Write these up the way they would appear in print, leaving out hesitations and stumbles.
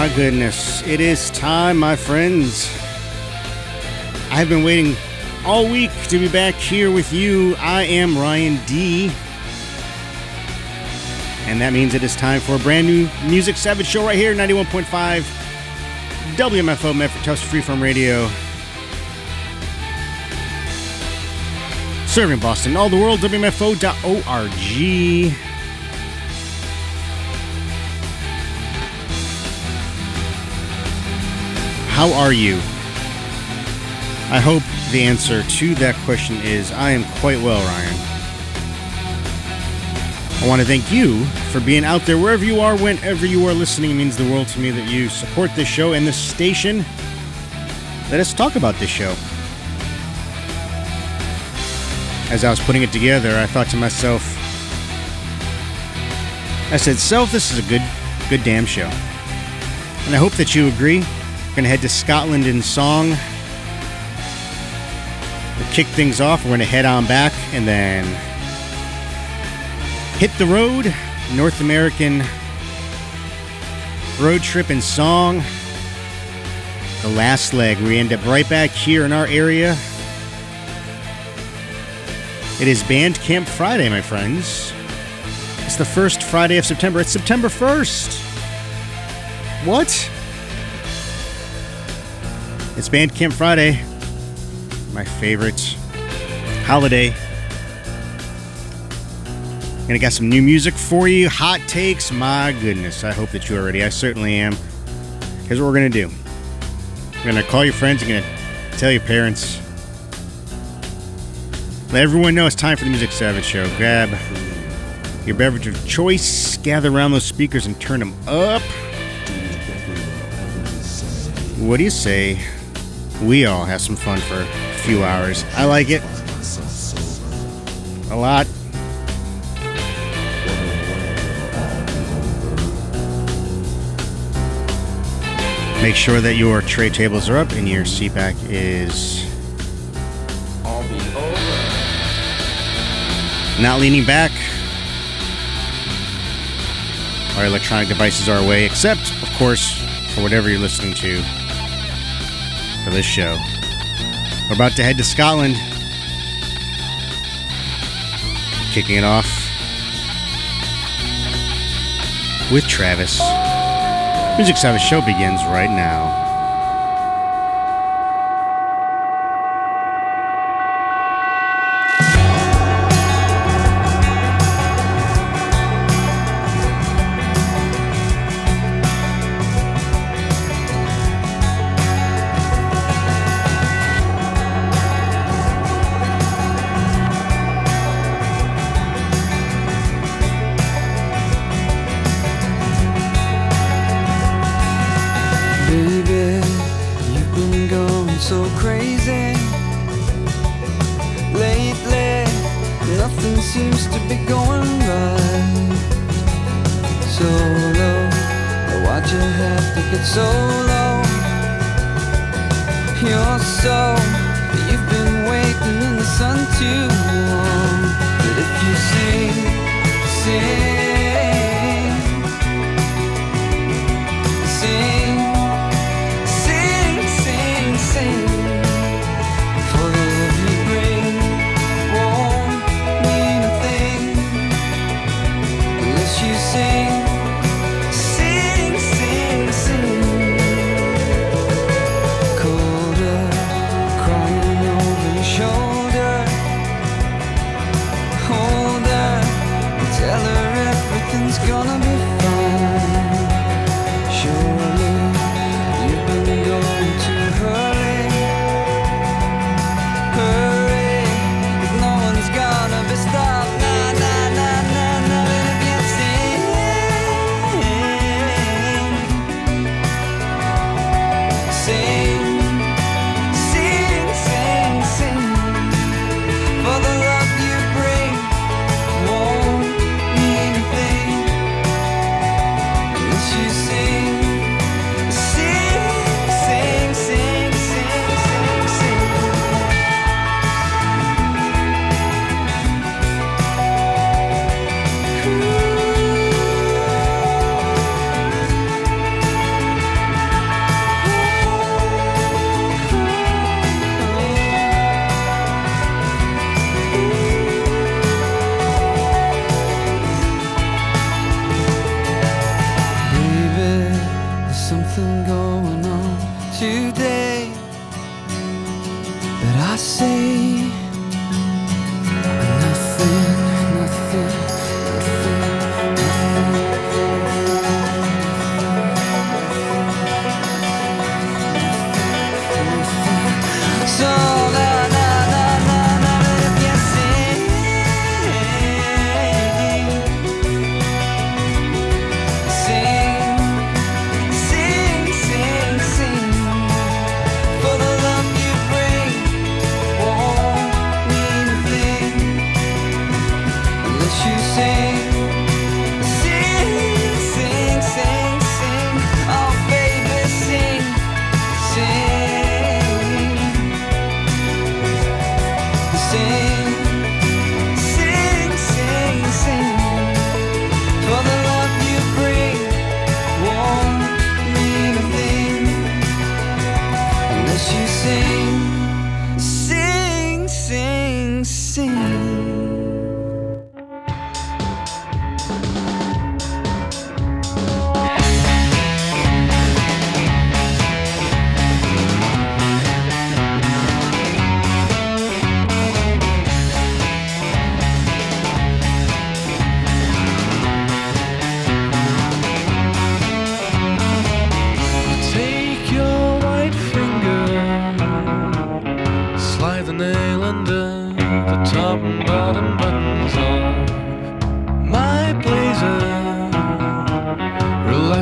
my goodness. It is time, my friends. I've been waiting all week to be back here with you. I am Ryan D. And that means it is time for a brand new Music Savage show right here, 91.5 WMFO, Medford Tufts Freeform Radio. Serving Boston, all the world, WMFO.org. How are you? I hope the answer to that question is, I am quite well, Ryan. I want to thank you for being out there wherever you are, whenever you are listening. It means the world to me that you support this show and this station. Let us talk about this show. As I was putting it together, I thought to myself, I said, Self, this is a good damn show. And I hope that you agree. We're going to head to Scotland in song. We'll kick things off. We're going to head on back and then hit the road. North American road trip in song. The last leg. We end up right back here in our area. It is Bandcamp Friday, my friends. It's the first Friday of September. It's September 1st. What? It's Bandcamp Friday, my favorite holiday. Gonna got some new music for you, hot takes. My goodness, I hope that you're ready. I certainly am. Here's what we're gonna do. We're gonna call your friends. You're gonna tell your parents. Let everyone know it's time for the Music Savage Show. Grab your beverage of choice, gather around those speakers, and turn them up. What do you say? We all have some fun for a few hours. I like it. A lot. Make sure that your tray tables are up and your seat back is not leaning back. Our electronic devices are away, except, of course, for whatever you're listening to for this show. We're about to head to Scotland. Kicking it off with Travis. Music Savage Show begins right now.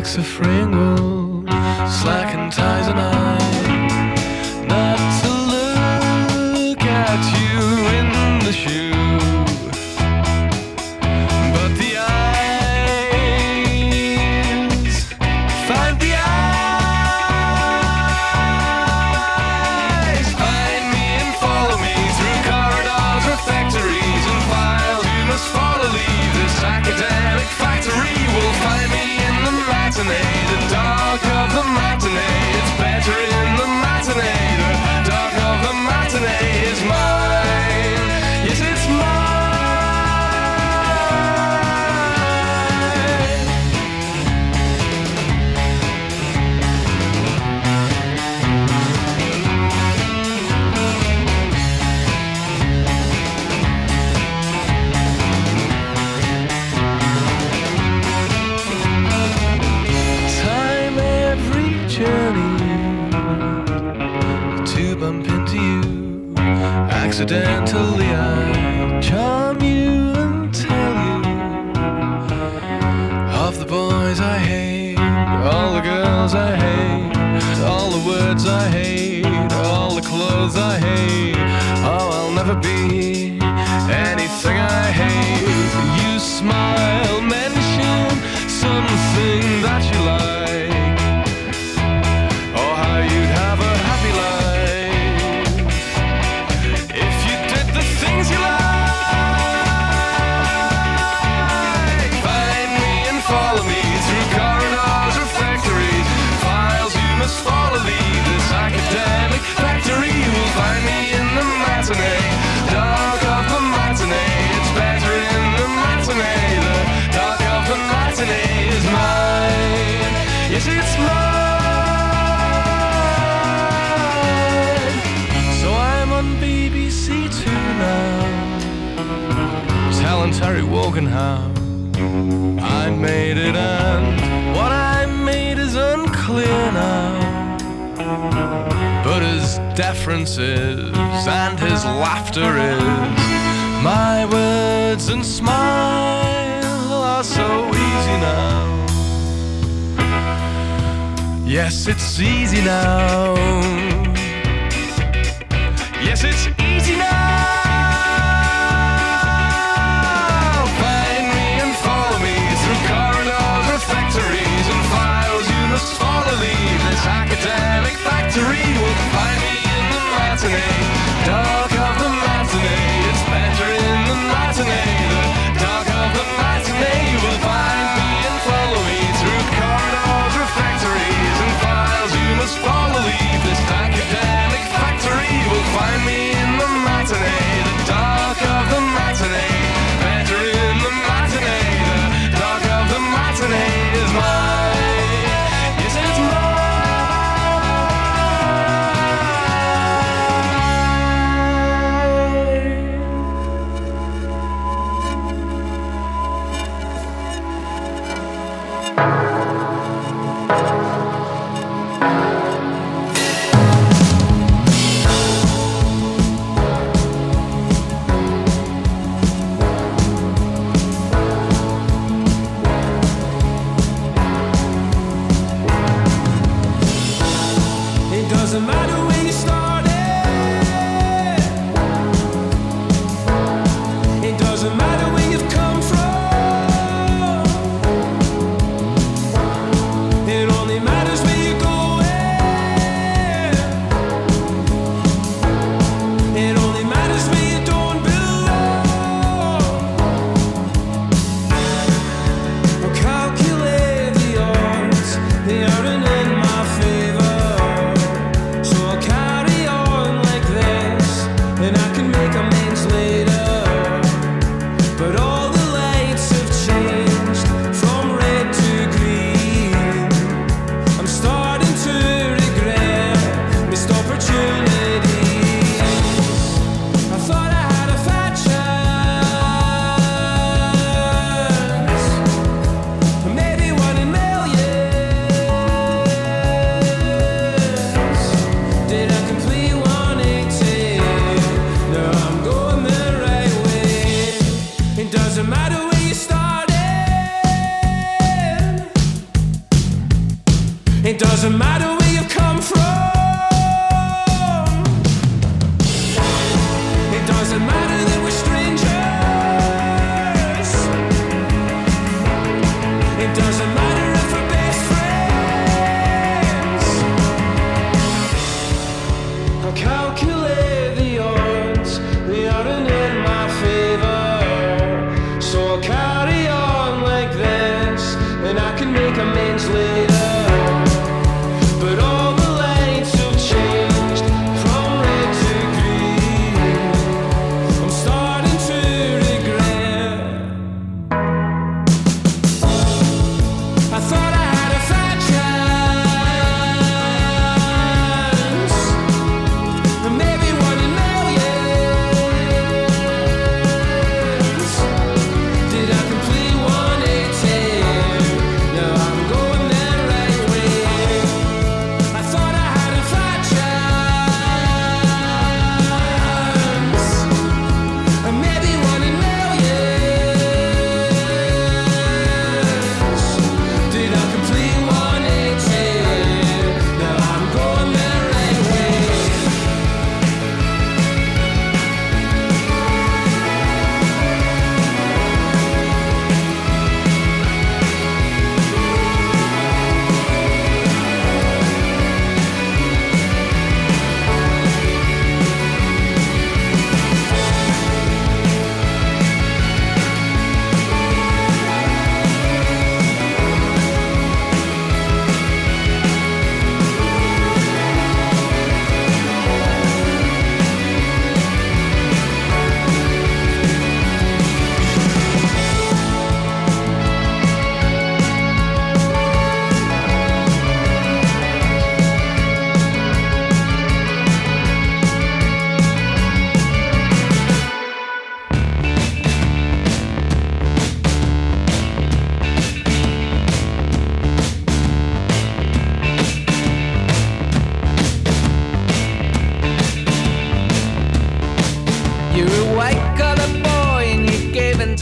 looks of Fringle, slacking ties and I, not to look at you in the shoe, but the eyes, find the eyes, find me and follow me through corridors or factories and files. You must follow, leave this academic factory. Will find me in the matinee, the dark of the matinee. It's better in the matinee, the dark of the matinee is mine. Yes, it's mine. Time every journey to bump into you. Accidentally I charm you and tell you of the boys I hate, all the girls I hate, all the words I hate, all the clothes I hate. Oh, I'll never be anything I hate. You smile, mention something that you like, or how you'd have a happy life if you did the things you like. Find me and follow me through corridors or factories, files you must follow, leave this academic factory. You'll find me in the matinee, dark of the matinee. It's better in the matinee, the dark of the matinee is mine. Yes, it's mine. So I'm on BBC Two now, telling Terry Wogan how I made it, and what I made is unclear now. But his deference is, and his laughter is, my words and smile are so easy now. Yes, it's easy now. Yes, it's easy now. Find me and follow me through corridors or factories and files. You must follow, leave this academic factory. Will find me in the matinee, dark of the matinee. It's better in the matinee, the dark of the matinee. You will find me and follow me through corridors or factories and files. You must follow, leave this academic factory. You will find me in the matinee, the dark of the matinee. Better in the matinee, the dark of the matinee is mine. Yes, it's mine. It doesn't matter where you started. It doesn't matter where you've come from. It only matters where you're going. It only matters where you don't belong. Well, calculate the odds, they aren't in my favor. So I'll carry on like this, and I can make amends later. But all the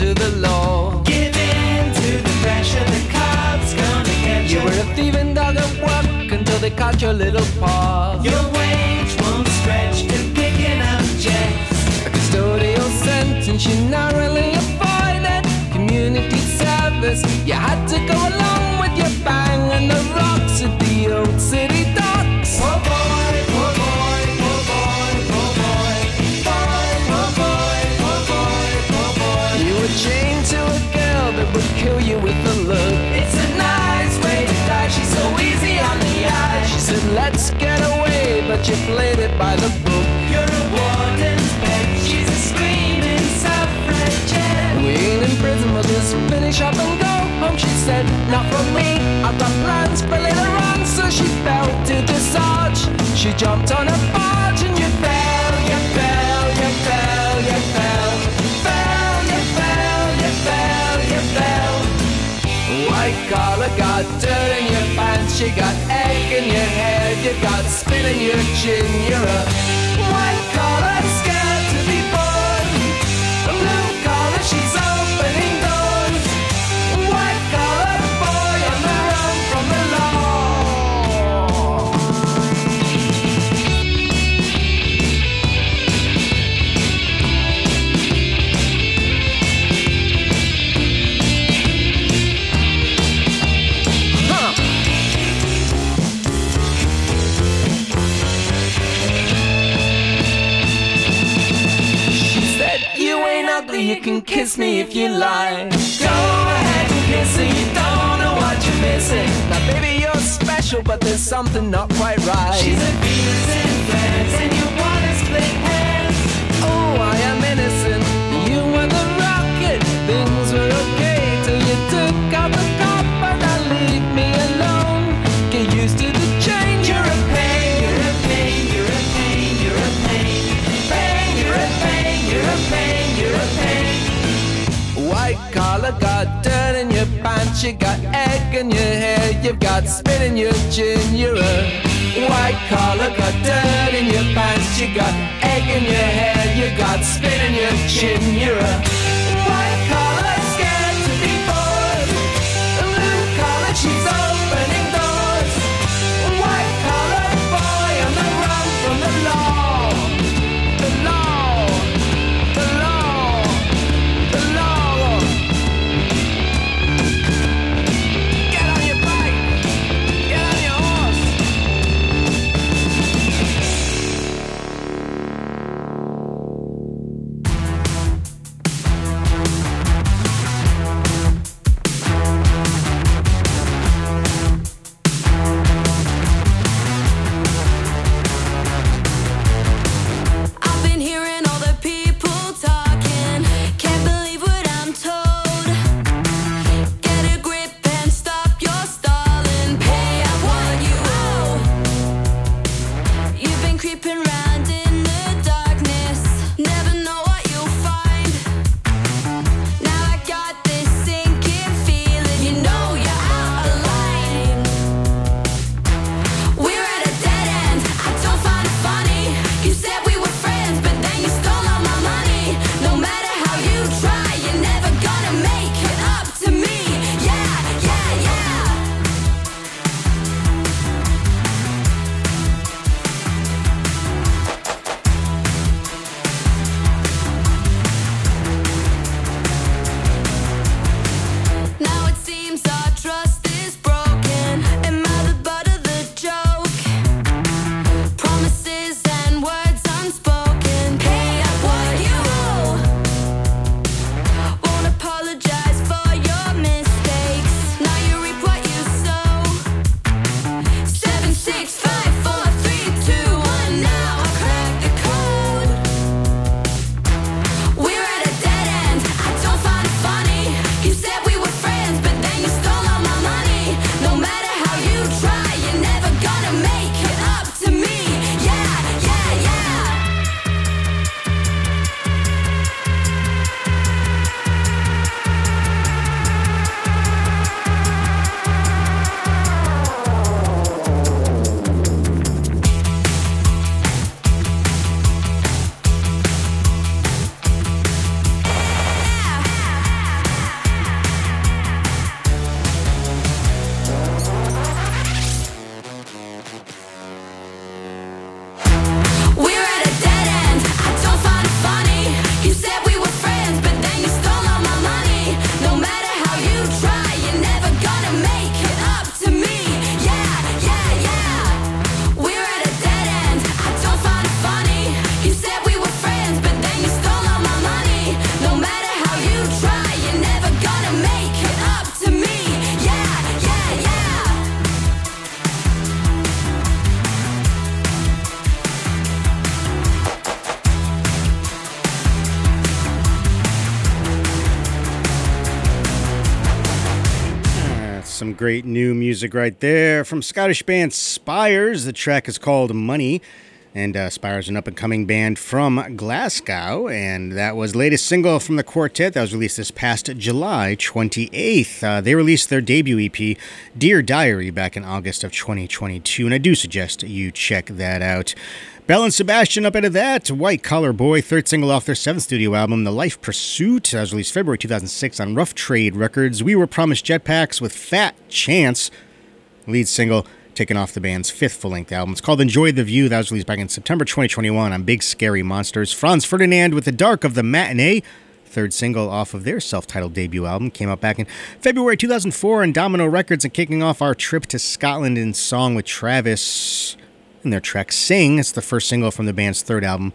to the law. Give in to the pressure, the cops gonna catch You were a thieving dog at work until they caught your little paw. Your wage won't stretch to picking up checks. A custodial sentence you narrowly avoided. Community service, you had to go along with your bang and the rocks at the old city docks. Poor boy, poor boy, poor boy, poor boy. Boy, poor boy, poor boy, poor boy. You were chained to a girl that would kill you with a look. It's a nice way to die, she's so easy on the eye. She said, let's get away, but you played it by the book. You're a warden's pet, she's a screaming suffragette. We ain't in prison, we'll just finish up and go home. She said, not for me, I've got plans for later on. So she fell to discharge. She jumped on a barge and you fell, you fell, you fell, you fell. Fell, you fell, you fell, you fell. White collar got dirt in your pants, you got egg in your head, you got spit in your chin. You're a white collar scared to be born. A blue collar, she's opening doors. White collar boy on the run from the law. You can kiss me if you like. Go ahead and kiss her, you don't know what you're missing. Now baby, you're special, but there's something not quite right. She's a Venus and flares, and you wanna split hairs. Oh, I am innocent. You were the rocket. Things were okay till you took out the copper. Now leave me alone. Get used to the change. You're a pain, you're a pain, you're a pain, you're a pain. Pain, you're a pain, you're a pain, you're a pain. White collar got dirt in your pants, you got egg in your hair, you've got spit in your chin. You're a white collar, got dirt in your pants, you got egg in your hair, you got spit in your chin. You're a white collar scared to be born. A blue collar, she's opening doors. White collar boy on the run from the law. The law, the law, the law. Get on your bike, get on your horse. Some great new music right there from Scottish band Spires. The track is called Money. And Spires, an up-and-coming band from Glasgow. And that was the latest single from the quartet that was released this past July 28th. They released their debut EP, Dear Diary, back in August of 2022. And I do suggest you check that out. Belle and Sebastian up into that. White Collar Boy, third single off their seventh studio album, The Life Pursuit. That was released February 2006 on Rough Trade Records. We Were Promised Jetpacks with Fat Chance, lead single taken off the band's fifth full-length album. It's called Enjoy the View. That was released back in September 2021 on Big Scary Monsters. Franz Ferdinand with The Dark of the Matinee, third single off of their self-titled debut album, came out back in February 2004 on Domino Records, and kicking off our trip to Scotland in song with Travis and their track Sing. It's the first single from the band's third album,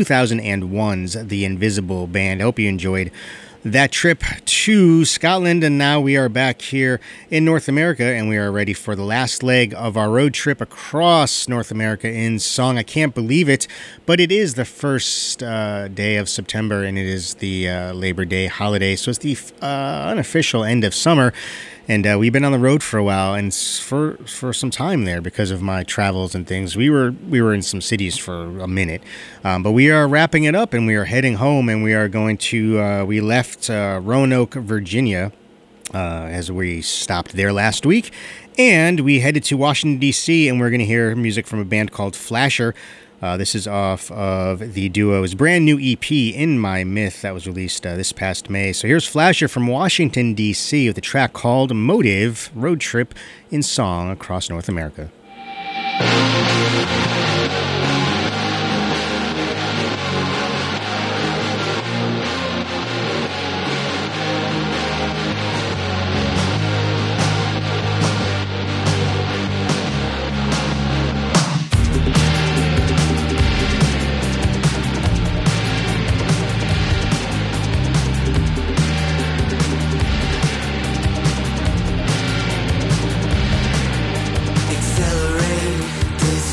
2001's The Invisible Band. I hope you enjoyed that trip to Scotland, and now we are back here in North America, and we are ready for the last leg of our road trip across North America in song. I can't believe it, but it is the first day of September, and it is the Labor Day holiday, so it's the unofficial end of summer. And we've been on the road for a while, and for some time there because of my travels and things. We were in some cities for a minute, but we are wrapping it up, and we are heading home, and we are going to. We left Roanoke, Virginia, as we stopped there last week, and we headed to Washington D.C. and we're going to hear music from a band called Flasher. This is off of the duo's brand new EP, In My Myth, that was released this past May. So here's Flasher from Washington, D.C. with a track called Motive, Road Trip in song across North America. Accelerate this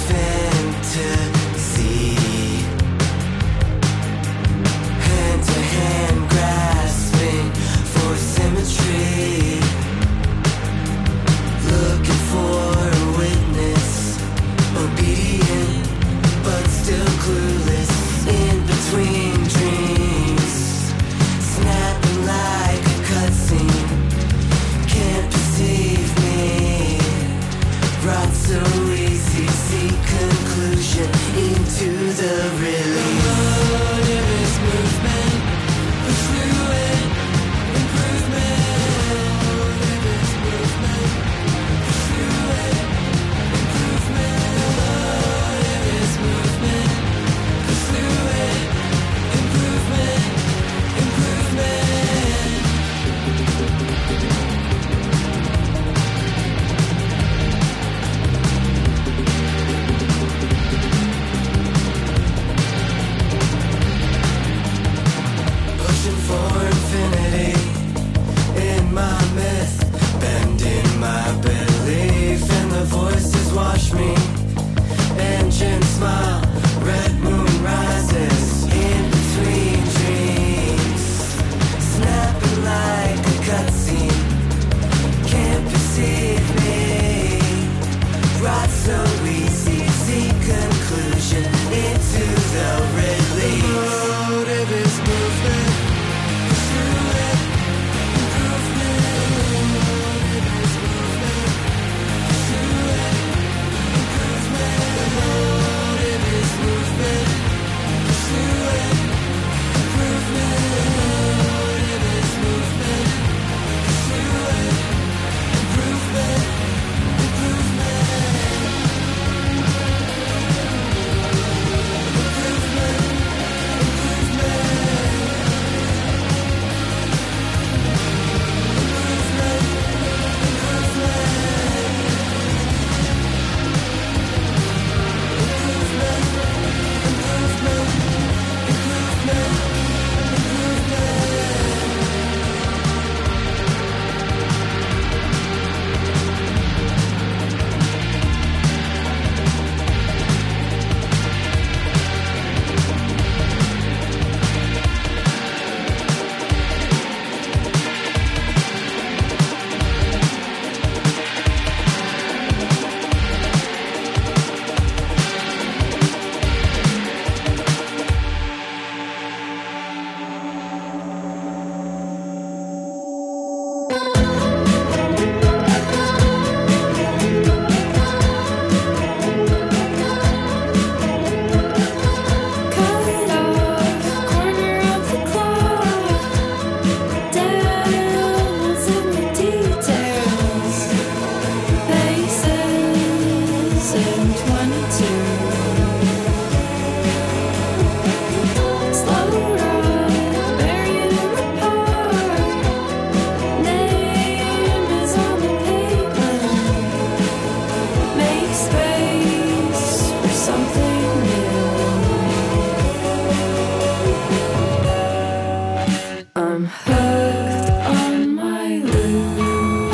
hooked on my loop.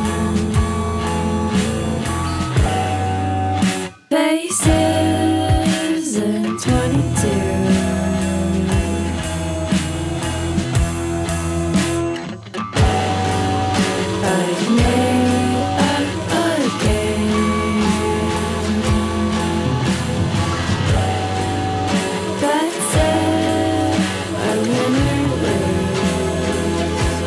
Faces in 22. I've made up a game that said I win or lose.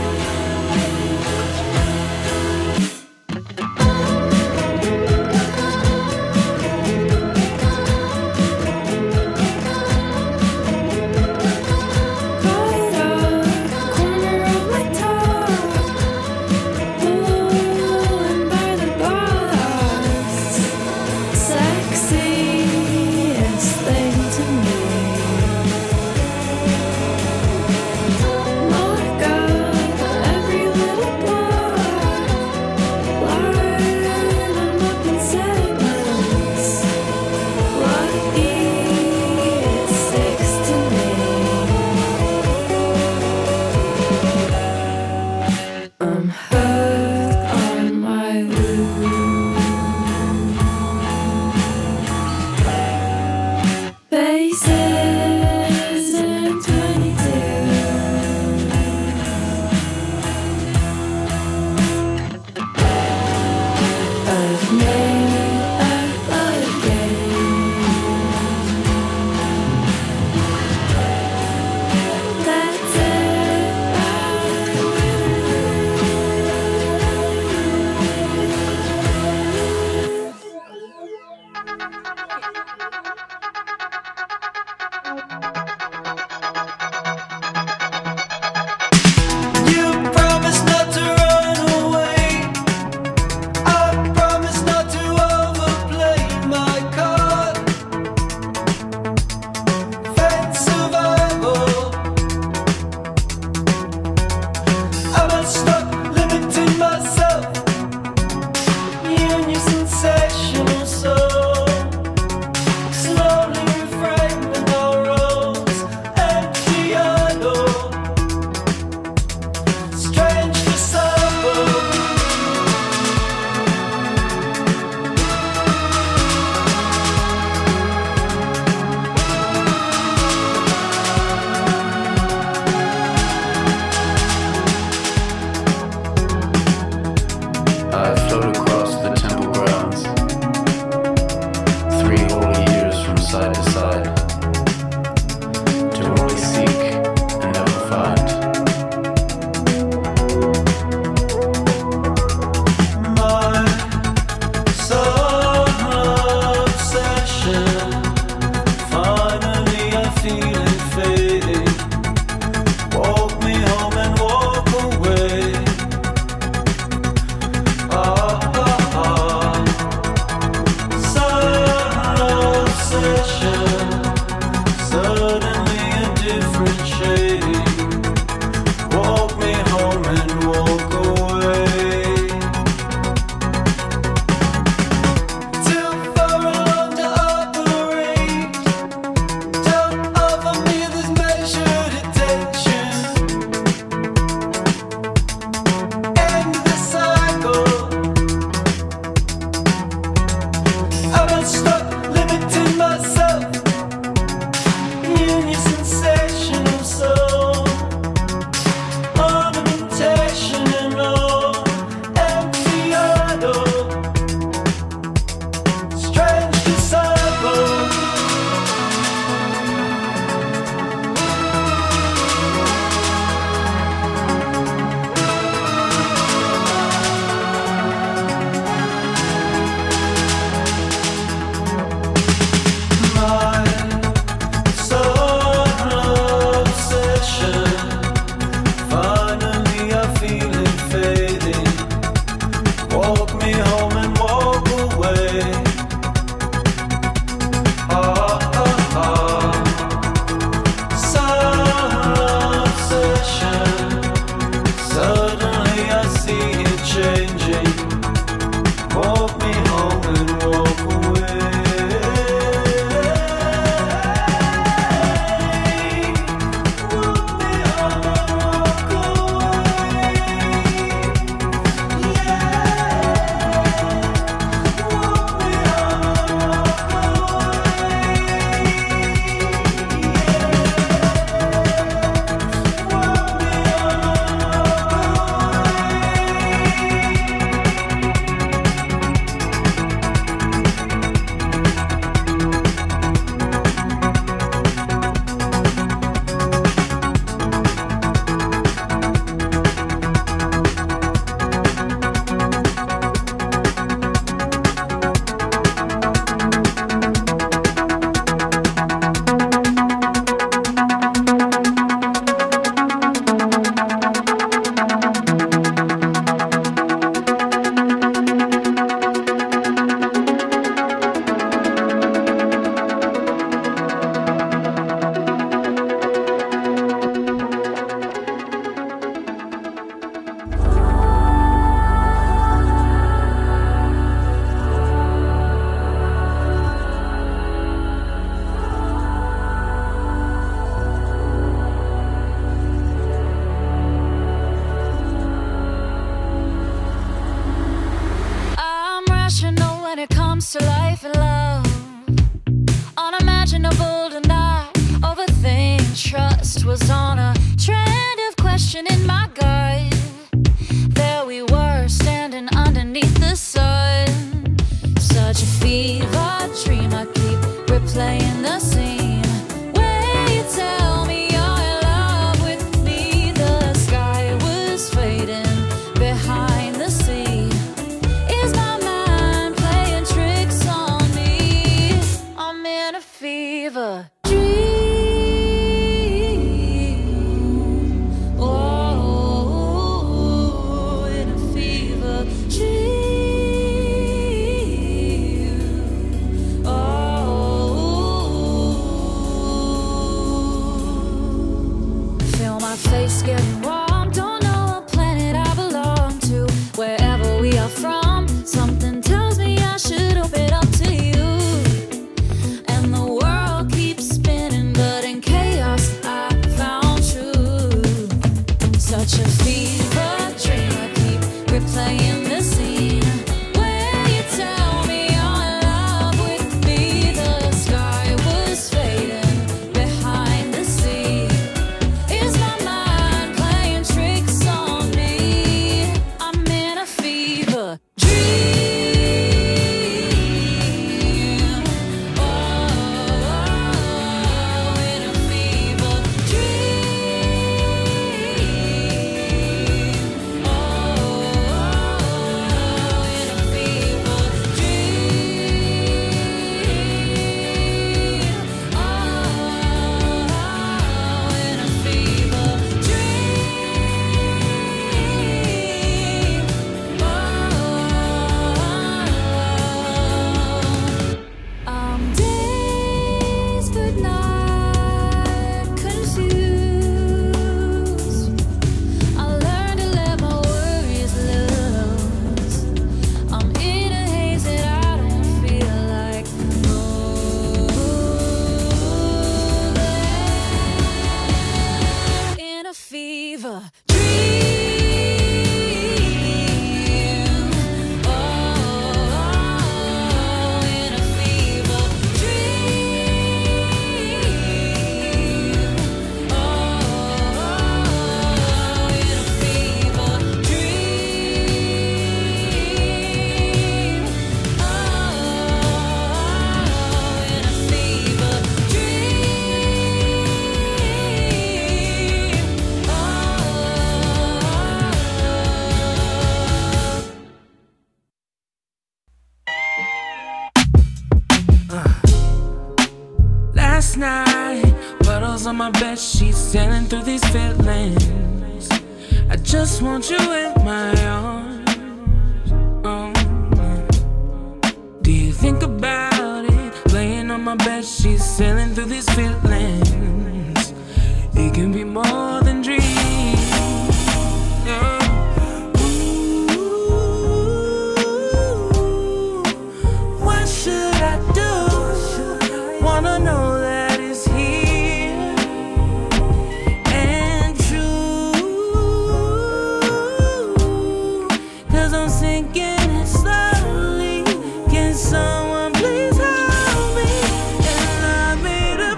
comes to life and love, unimaginable to not overthink. Trust was on a trend of questioning my gut. There we were, standing underneath the sun. Such a fever dream, I keep replaying the scene where you tell me you're in love with me. The sky was fading behind the sea. Is my mind playing tricks on me? I'm in a fever dream. Oh, in a fever dream. Oh, feel my face getting warm. Don't know what planet I belong to. Wherever we are from, something tells me I should open up to you. And the world keeps spinning, but in chaos I found truth. Such a fever dream, I keep replaying the scene where you tell me you're in love with me. The sky was fading behind the sea. Is my mind playing tricks on me? I'm in a fever dream. Oh, in a fever dream. Oh, in a fever dream. Oh, in a fever dream. I'm dazed but not confused. I learned to let my worries loose. I'm in a haze that I don't feel like moving. In a fever dream. Oh, in a fever dream. Oh, in a fever dream. Oh, in a fever Last night, puddles on my bed sheets, sailing through these feelings. I just want you in my arms. Oh, do you think about it? Laying on my bed sheets, sailing through these feelings. It can be more than dreams. Yeah. What should I do? Wanna know that it's here and true. 'Cause I'm sinking it slowly. Can someone please help me and love me to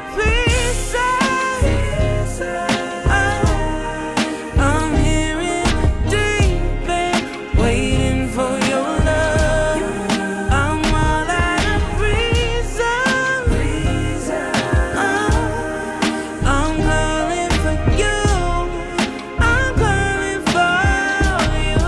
pieces? I'm here in the deep end, waiting for your love. I'm all out of reason. I'm calling for you. I'm calling for you.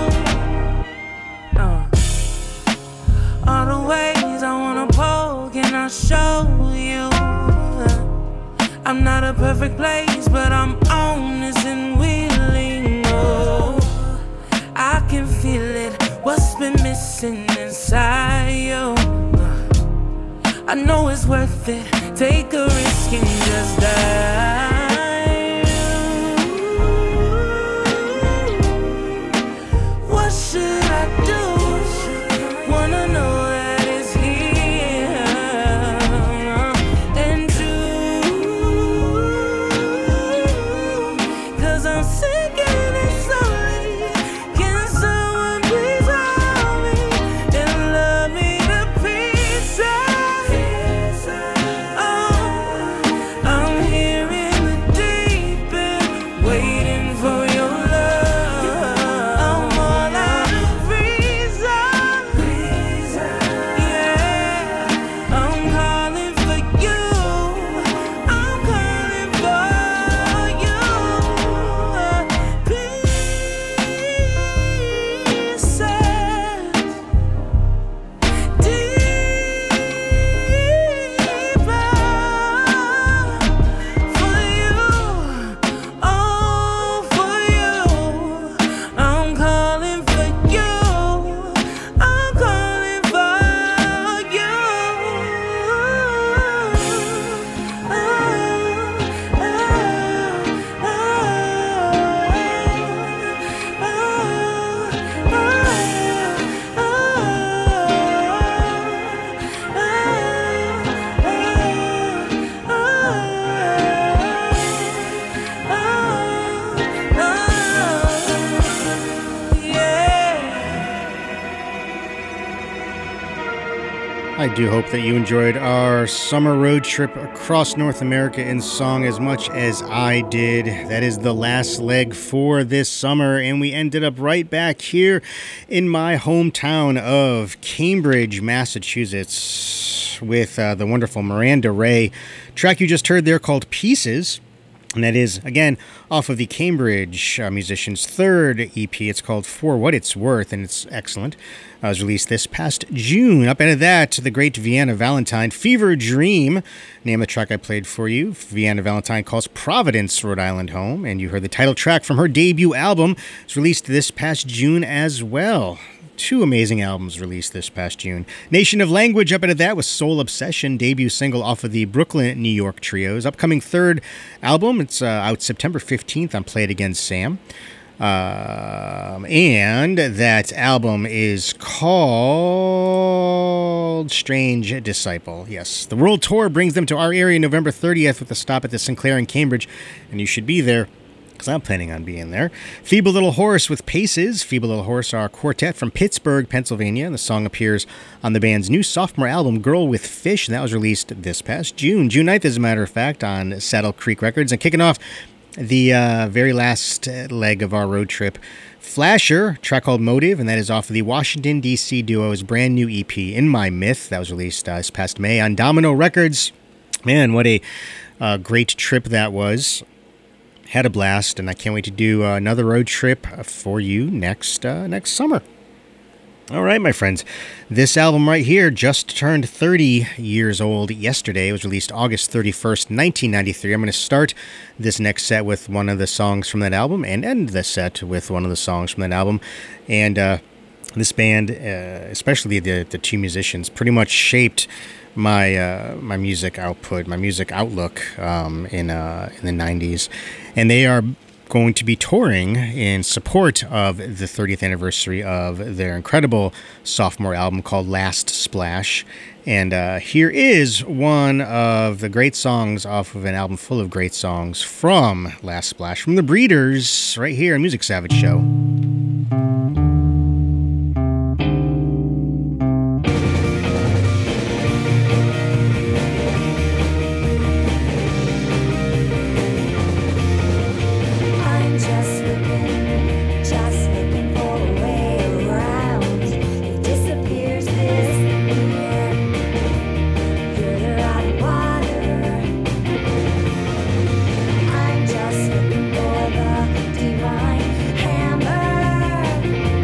All the ways I wanna poke and I'll show you. I'm not a perfect place, but I'm honest and willing. Oh, I can feel it. What's been missing inside you? I know it's worth it. Take a risk and just dive. What should I do? Wanna know that it's here and true. 'Cause I'm sinking it slowly. Can someone please help me and love me to pieces? I do hope that you enjoyed our summer road trip across North America in song as much as I did. That is the last leg for this summer, and we ended up right back here in my hometown of Cambridge, Massachusetts, with the wonderful Miranda Ray. Track you just heard there called Pieces. And that is, again, off of the Cambridge musician's third EP. It's called For What It's Worth, and it's excellent. It was released this past June. Up into that, the great Vienna Valentine, Fever Dream, name of the track I played for you. Vienna Valentine calls Providence, Rhode Island home, and you heard the title track from her debut album. It's released this past June as well. Two amazing albums released this past June. Nation of Language, up into that with Soul Obsession, debut single off of the Brooklyn, New York trio's upcoming third album. It's out September 15th on Play It Again, Sam. And that album is called Strange Disciple. Yes, the world tour brings them to our area November 30th with a stop at the Sinclair in Cambridge, and you should be there, because I'm planning on being there. Feeble Little Horse with Paces. Feeble Little Horse are a quartet from Pittsburgh, Pennsylvania, and the song appears on the band's new sophomore album, Girl with Fish, and that was released this past June. June 9th, as a matter of fact, on Saddle Creek Records. And kicking off the very last leg of our road trip, Flasher, track called Motive, and that is off of the Washington, D.C. duo's brand new EP, In My Myth. That was released this past May on Domino Records. Man, what a great trip that was. Had a blast, and I can't wait to do another road trip for you next summer. All right, my friends. This album right here just turned 30 years old yesterday. It was released August 31st, 1993. I'm going to start this next set with one of the songs from that album and end the set with one of the songs from that album. And this band, especially the two musicians, pretty much shaped my my music output, my music outlook in the 90s. And they are going to be touring in support of the 30th anniversary of their incredible sophomore album called Last Splash. And here is one of the great songs off of an album full of great songs from Last Splash, from the Breeders, right here on Music Savage Show. Just looking for a way around. It disappears this year. You're the right water. I'm just looking for the divine hammer.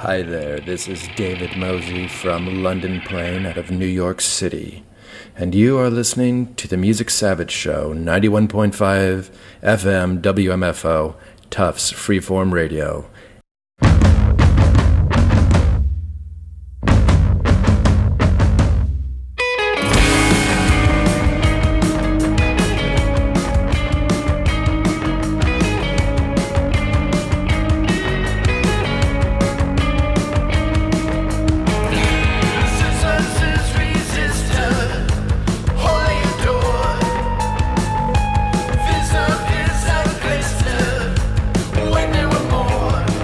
Hi there, this is David Mosey from London Plain out of New York City, and you are listening to the Music Savage Show, 91.5 FM WMFO, Tufts Freeform Radio. When there were more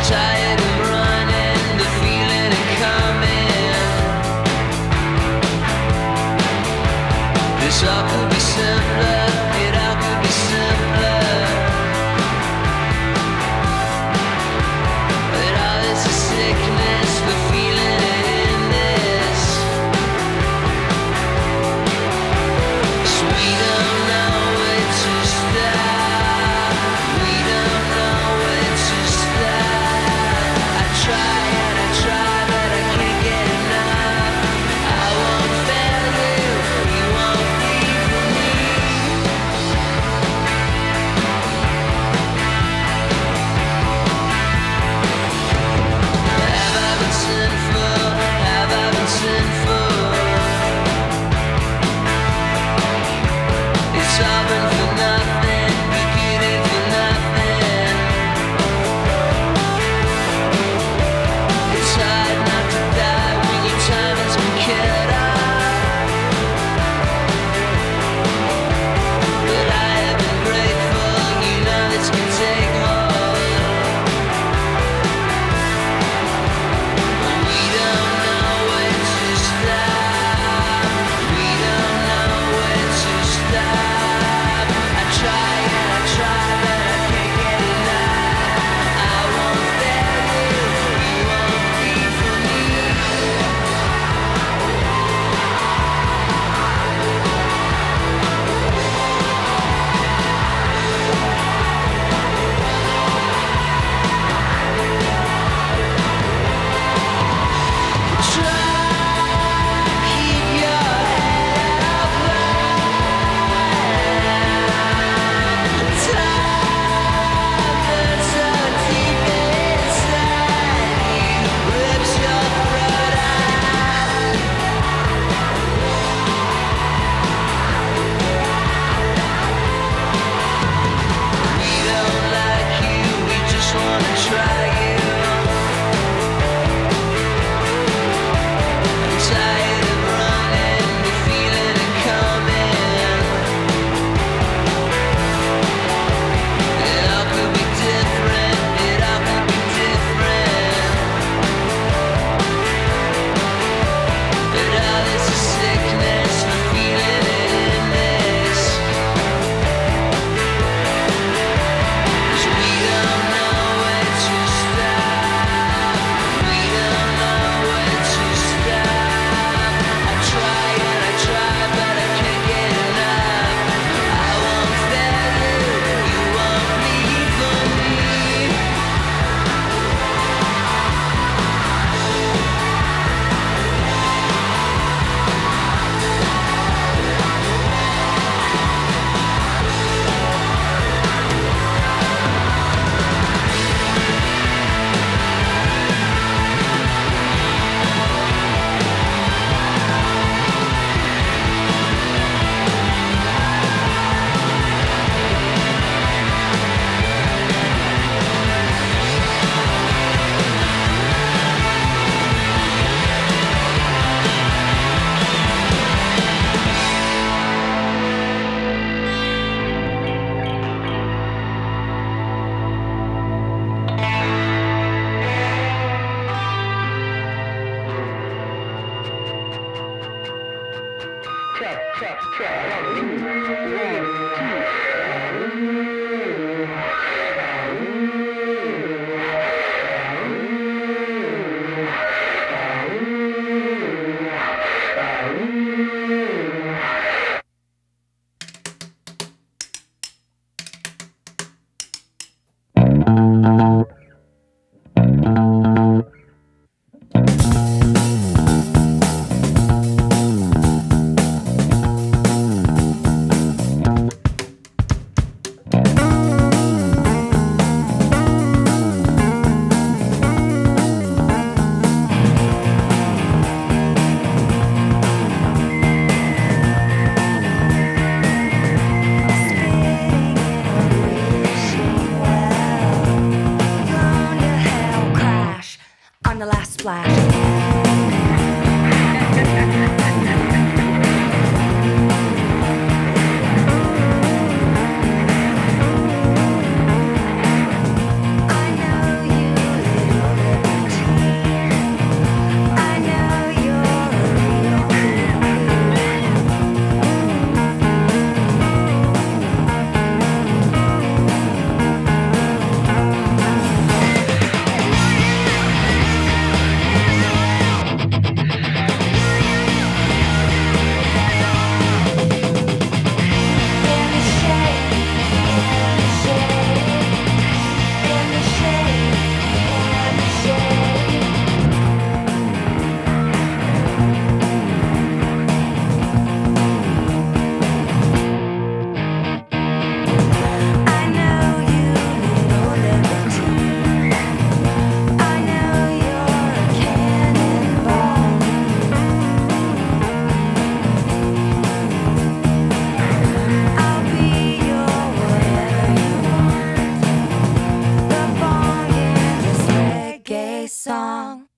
tired of running, the feeling of coming. This all could be simpler, it all could be simpler. But all this is sickness, we're feeling it in this. 'Cause we don't know where to stop. We don't know where to stop. I try and I try, but I can't get enough. I won't fail you, you won't leave for me. Have I been sinful? Have I been sinful? It's all been for nothing, we get it for nothing. It's hard not to die when your time has been cut off. But I have been grateful, you know this can take hold. We don't know where to stop. We don't know where to stop. I try and I try, but I can't get enough. I won't fail you, you won't be for me. Tired of running, the feeling of coming. It all could be different, it all could be different. But all this is sickness, we're feeling it in this. 'Cause we don't know where to stop. We don't know where to stop. I try and I try, but I can't get enough. I won't fail you, you won't leave for me. I know you song.